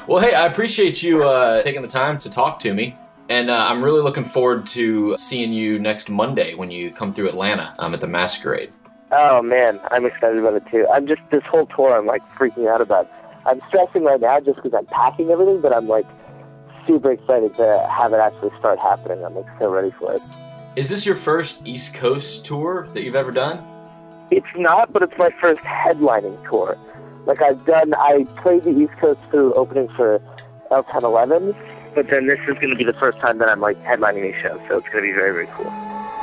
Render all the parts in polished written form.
Well, hey, I appreciate you taking the time to talk to me. And I'm really looking forward to seeing you next Monday when you come through Atlanta at the Masquerade. Oh man, I'm excited about it too. I'm just, this whole tour I'm like freaking out about. I'm stressing right now just because I'm packing everything, but I'm like super excited to have it actually start happening. I'm like so ready for it. Is this your first East Coast tour that you've ever done? It's not, but it's my first headlining tour. Like I played the East Coast through opening for L1011, but then this is going to be the first time that I'm like headlining a show, so it's going to be very, very cool.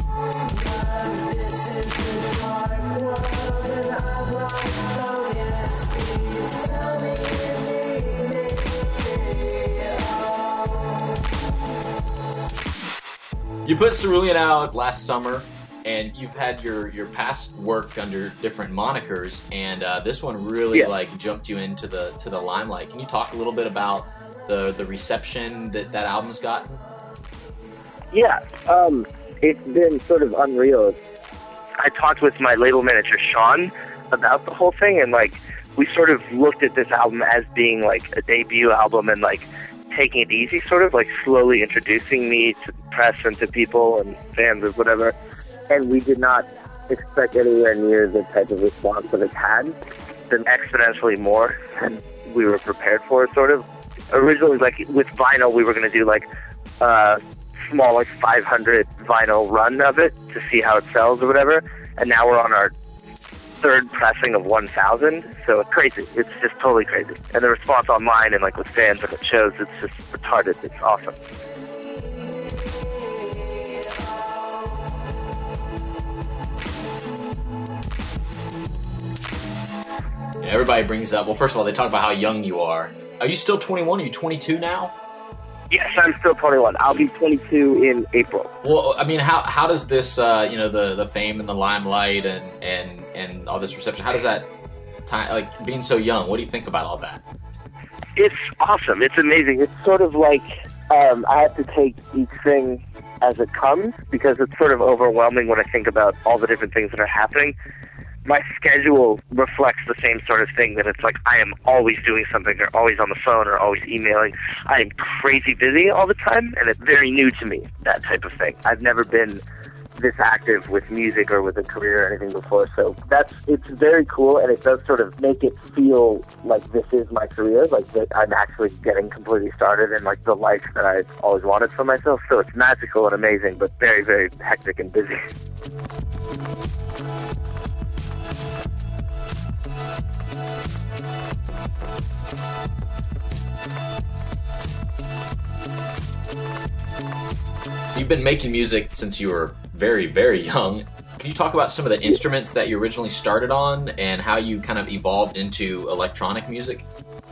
You put Cerulean out last summer, and you've had your past work under different monikers, and this one really like jumped you into the limelight. Can you talk a little bit about the reception that album's gotten? Yeah, it's been sort of unreal. I talked with my label manager Sean about the whole thing, and like we sort of looked at this album as being like a debut album and like taking it easy, sort of like slowly introducing me to press and to people and fans or whatever. And we did not expect anywhere near the type of response that it's had. It's been exponentially more than we were prepared for, sort of. Originally, like with vinyl, we were going to do like a small, like 500 vinyl run of it to see how it sells or whatever. And now we're on our third pressing of 1,000, so it's crazy. It's just totally crazy. And the response online and like with fans and at shows, it's just retarded. It's awesome. Everybody brings up, well, first of all, they talk about how young you are. Are you still 21? Are you 22 now? Yes, I'm still 21. I'll be 22 in April. Well, I mean, how does this, the fame and the limelight and all this reception, how does that, like, being so young, what do you think about all that? It's awesome. It's amazing. It's sort of like I have to take each thing as it comes because it's sort of overwhelming when I think about all the different things that are happening. My schedule reflects the same sort of thing, that it's like I am always doing something or always on the phone or always emailing. I am crazy busy all the time, and it's very new to me, that type of thing. I've never been this active with music or with a career or anything before, so it's very cool, and it does sort of make it feel like this is my career, like that I'm actually getting completely started in like the life that I've always wanted for myself. So it's magical and amazing, but very, very hectic and busy. You've been making music since you were very, very young. Can you talk about some of the instruments that you originally started on and how you kind of evolved into electronic music?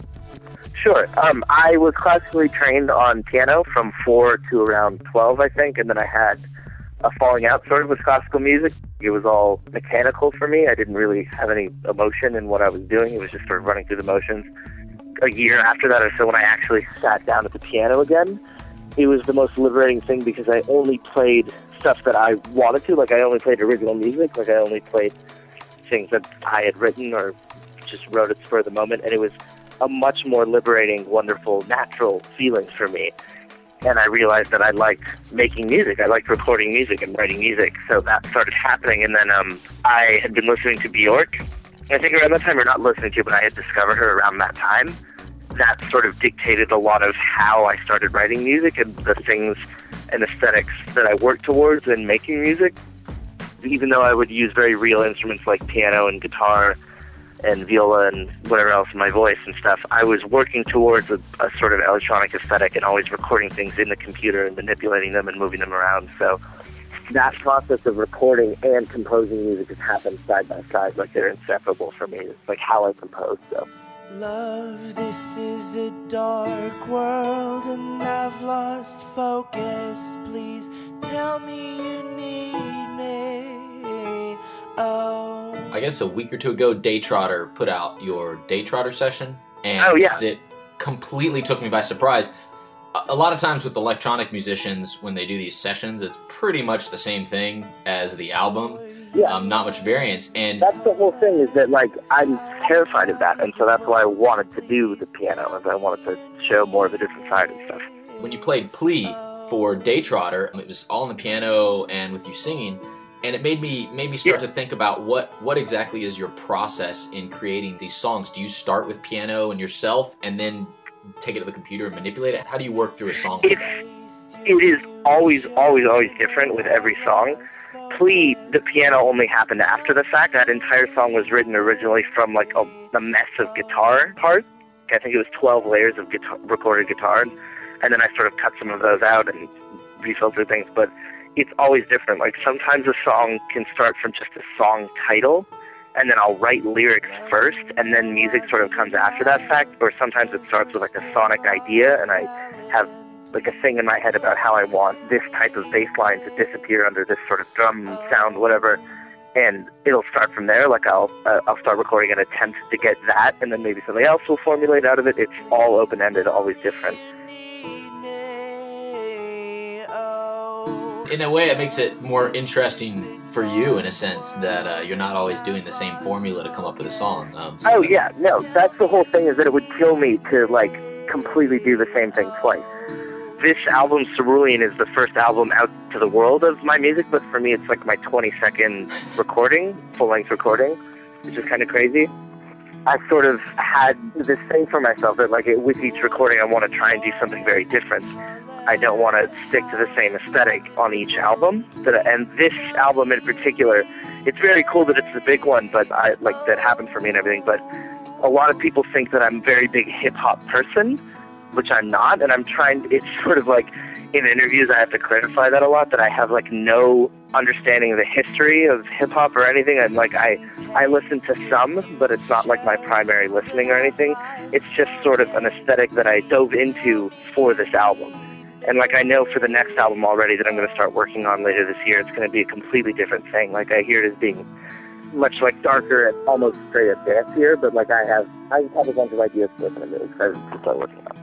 Sure. I was classically trained on piano from 4 to around 12, I think, and then I had a falling out sort of with classical music. It was all mechanical for me. I didn't really have any emotion in what I was doing. It was just sort of running through the motions. A year after that or so, when I actually sat down at the piano again, it was the most liberating thing because I only played stuff that I wanted to. Like, I only played original music. Like, I only played things that I had written or just wrote at spur of the moment. And it was a much more liberating, wonderful, natural feeling for me. And I realized that I liked making music. I liked recording music and writing music. So that started happening. And then I had been listening to Bjork. I think around that time, or not listening to, but I had discovered her around that time. That sort of dictated a lot of how I started writing music and the things and aesthetics that I worked towards in making music. Even though I would use very real instruments like piano and guitar and viola and whatever else in my voice and stuff, I was working towards a sort of electronic aesthetic and always recording things in the computer and manipulating them and moving them around. So that process of recording and composing music has happened side by side, like they're inseparable for me. It's like how I compose, so. Love, this is a dark world and I've lost focus. Please tell me you need me. Oh. I guess a week or two ago, Daytrotter put out your Daytrotter session, and it completely took me by surprise. A lot of times with electronic musicians, when they do these sessions, it's pretty much the same thing as the album. not much variance. And that's the whole thing, is that like I'm terrified of that, and so that's why I wanted to do the piano, and I wanted to show more of a different side and stuff. When you played Plea for Daytrotter, it was all on the piano and with you singing, and it made me start to think about what exactly is your process in creating these songs. Do you start with piano and yourself and then take it to the computer and manipulate it? How do you work through a song? It is always different with every song. Plea, the piano only happened after the fact. That entire song was written originally from like a mess of guitar parts. I think it was 12 layers of recorded guitar, and then I sort of cut some of those out and refiltered things. But it's always different. Like sometimes a song can start from just a song title, and then I'll write lyrics first, and then music sort of comes after that fact. Or sometimes it starts with like a sonic idea, and I have like a thing in my head about how I want this type of bass line to disappear under this sort of drum sound, whatever, and it'll start from there. Like I'll start recording an attempt to get that, and then maybe something else will formulate out of it. It's all open-ended, always different. In a way, it makes it more interesting for you, in a sense, that you're not always doing the same formula to come up with a song. Yeah, no, that's the whole thing, is that it would kill me to like completely do the same thing twice. This album, Cerulean, is the first album out to the world of my music, but for me it's like my 22nd recording, full-length recording, which is kind of crazy. I sort of had this thing for myself that like with each recording I want to try and do something very different. I don't want to stick to the same aesthetic on each album. And this album in particular, it's very cool that it's the big one, but that happened for me and everything, but a lot of people think that I'm a very big hip-hop person, which I'm not, and it's sort of like in interviews I have to clarify that a lot, that I have like no understanding of the history of hip-hop or anything. And like I listen to some, but it's not like my primary listening or anything. It's just sort of an aesthetic that I dove into for this album. And like I know for the next album already that I'm going to start working on later this year, it's going to be a completely different thing. Like I hear it as being much like darker and almost straight up dancier, but like I have a bunch of ideas for it, and I'm really excited to start working on.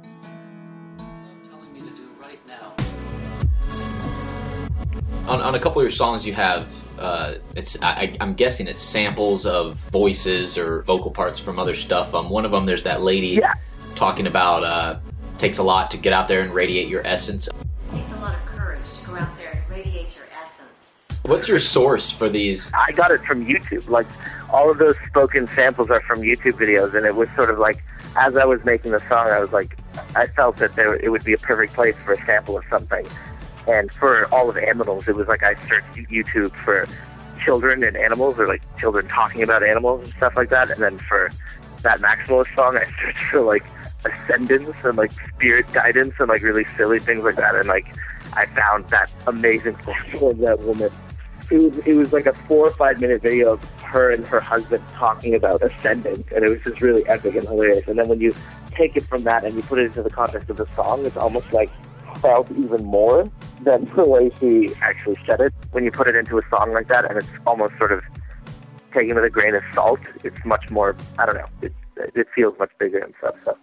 On a couple of your songs, you have I'm guessing it's samples of voices or vocal parts from other stuff. One of them, there's that lady talking about takes a lot to get out there and radiate your essence. It takes a lot of courage to go out there and radiate your essence. What's your source for these? I got it from YouTube. Like all of those spoken samples are from YouTube videos, and it was sort of like as I was making the song, I was like, I felt that it would be a perfect place for a sample of something. And for all of Animals, it was like I searched YouTube for children and animals, or like children talking about animals and stuff like that. And then for that Maximalist song, I searched for like ascendance and like spirit guidance and like really silly things like that. And like I found that amazing sample of that woman. It was like a 4 or 5 minute video of her and her husband talking about ascendance, and it was just really epic and hilarious. And then when you take it from that and you put it into the context of the song, it's almost like felt even more than the way she actually said it. When you put it into a song like that, and it's almost sort of taken with a grain of salt, it's much more, I don't know, it feels much bigger and stuff. So.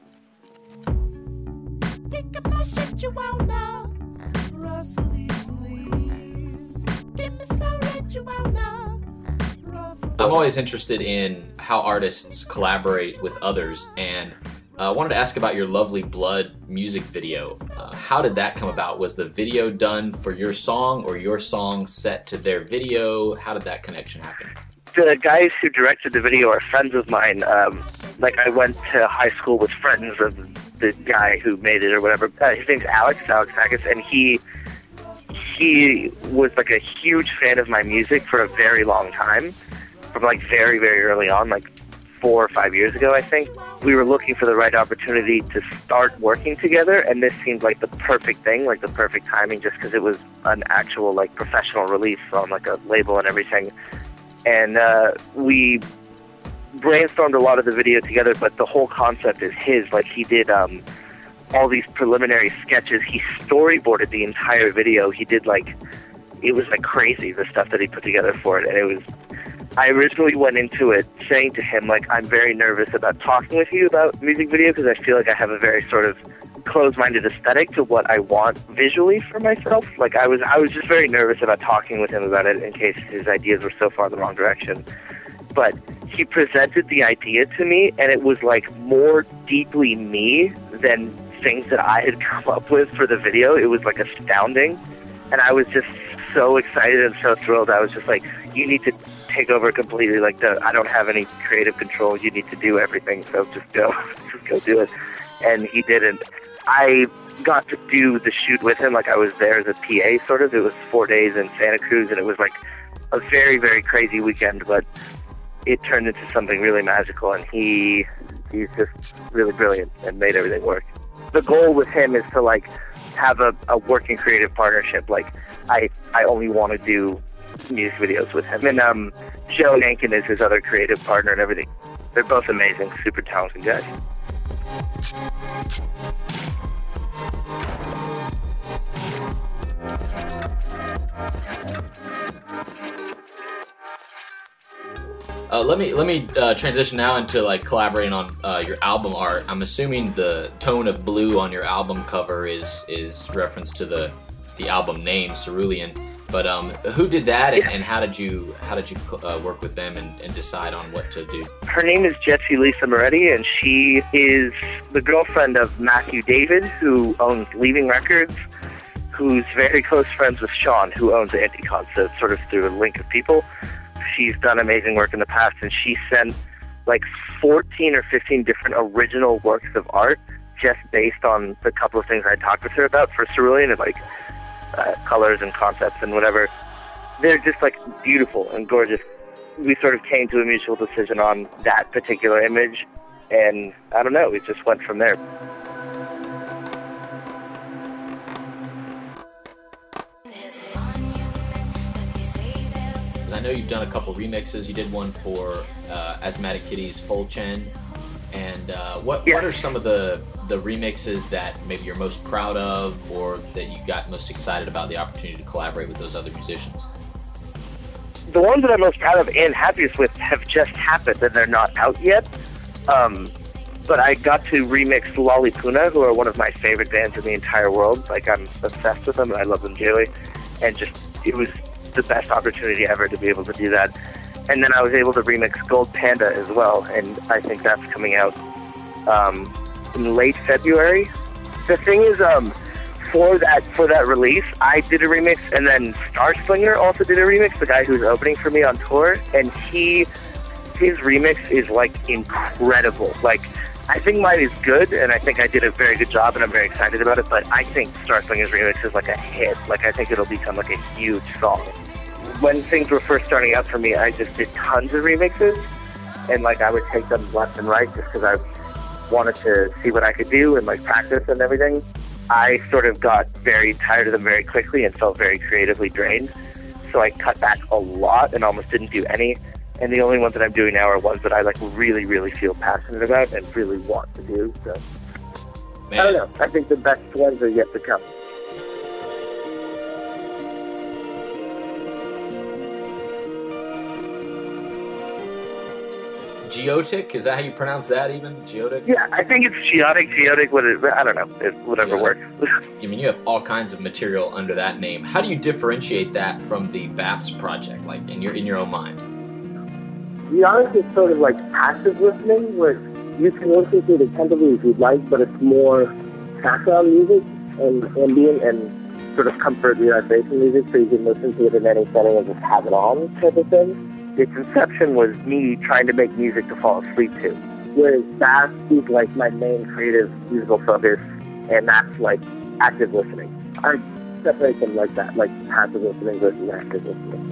Think about shit you won't know. Rustle these leaves. Give me so red you won't know. I'm always interested in how artists collaborate with others, and I wanted to ask about your Lovely Blood music video. How did that come about? Was the video done for your song, or your song set to their video? How did that connection happen? The guys who directed the video are friends of mine. Like I went to high school with friends of the guy who made it or whatever. His name's Alex Sakis, and he was like a huge fan of my music for a very long time, from like very, very early on, like 4 or 5 years ago, I think. We were looking for the right opportunity to start working together, and this seemed like the perfect thing, like the perfect timing, just because it was an actual like professional release on like a label and everything. And we brainstormed a lot of the video together, but the whole concept is his. Like he did all these preliminary sketches. He storyboarded the entire video. He did it was like crazy, the stuff that he put together for it. And it was, I originally went into it saying to him, like, I'm very nervous about talking with you about music video because I feel like I have a very sort of closed-minded aesthetic to what I want visually for myself. Like I was just very nervous about talking with him about it in case his ideas were so far in the wrong direction. But he presented the idea to me, and it was like more deeply me than things that I had come up with for the video. It was like astounding, and I was just so excited and so thrilled. I was just like, you need to take over completely. Like, I don't have any creative control. You need to do everything, so just go do it. And he didn't. I got to do the shoot with him. Like, I was there as a PA, sort of. It was 4 days in Santa Cruz, and it was like a very, very crazy weekend, but it turned into something really magical, and he's just really brilliant and made everything work. The goal with him is to like have a working creative partnership. Like I only want to do music videos with him. And Joe Nankin is his other creative partner and everything. They're both amazing, super talented guys. Let me transition now into like collaborating on your album art. I'm assuming the tone of blue on your album cover is reference to the album name, Cerulean. But who did that, and how did you work with them and decide on what to do? Her name is Jetsi Lisa Moretti, and she is the girlfriend of Matthew David, who owns Leaving Records, who's very close friends with Sean, who owns Anticon. So it's sort of through a link of people. She's done amazing work in the past, and she sent like 14 or 15 different original works of art just based on the couple of things I talked with her about for Cerulean, and like colors and concepts and whatever. They're just like beautiful and gorgeous. We sort of came to a mutual decision on that particular image, and I don't know, it just went from there. I know you've done a couple remixes. You did one for Asthmatic Kitty's Full Chen. And what are some of the remixes that maybe you're most proud of, or that you got most excited about the opportunity to collaborate with those other musicians? The ones that I'm most proud of and happiest with have just happened, and they're not out yet. But I got to remix Lollipuna, who are one of my favorite bands in the entire world. Like, I'm obsessed with them, and I love them dearly. And just, it was the best opportunity ever to be able to do that. And then I was able to remix Gold Panda as well, and I think that's coming out in late February. The thing is, for that release, I did a remix, and then Starslinger also did a remix, the guy who's opening for me on tour, and his remix is like incredible. Like, I think mine is good, and I think I did a very good job, and I'm very excited about it, but I think Starslinger's remix is like a hit. Like, I think it'll become like a huge song. When things were first starting out for me, I just did tons of remixes, and like I would take them left and right just because I wanted to see what I could do and like practice and everything. I sort of got very tired of them very quickly and felt very creatively drained, so I cut back a lot and almost didn't do any. And the only ones that I'm doing now are ones that I like really, really feel passionate about and really want to do. So Man. I don't know. I think the best ones are yet to come. Geotic? Is that how you pronounce that even? Geotic? Yeah, I think it's Geotic, I don't know. Whatever works. I mean, you have all kinds of material under that name. How do you differentiate that from the Baths project, like in your own mind? Geotic is sort of like passive listening, where you can listen to it attentively if you'd like, but it's more background music and ambient and sort of comfort relaxation music, so you can listen to it in any setting and just have it on type of thing. Its inception was me trying to make music to fall asleep to, whereas Baths is like my main creative musical focus, and that's like active listening. I separate them like that, like passive listening versus active listening.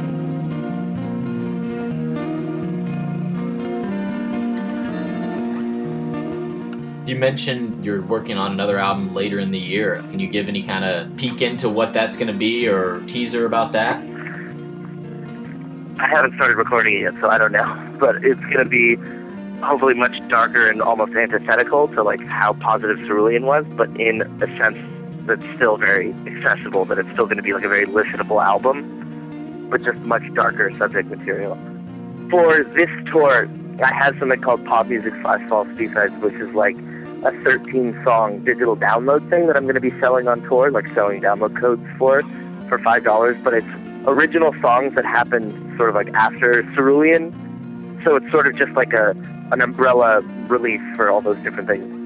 You mentioned you're working on another album later in the year. Can you give any kind of peek into what that's going to be or teaser about that? I haven't started recording it yet, so I don't know. But it's going to be hopefully much darker and almost antithetical to like how positive Cerulean was, but in a sense that's still very accessible, that it's still going to be like a very listenable album, but just much darker subject material. For this tour, I had something called Pop Music / False B-Sides, which is like a 13-song digital download thing that I'm going to be selling on tour, like selling download codes for $5, but it's original songs that happened sort of like after Cerulean, so it's sort of just like an umbrella release for all those different things.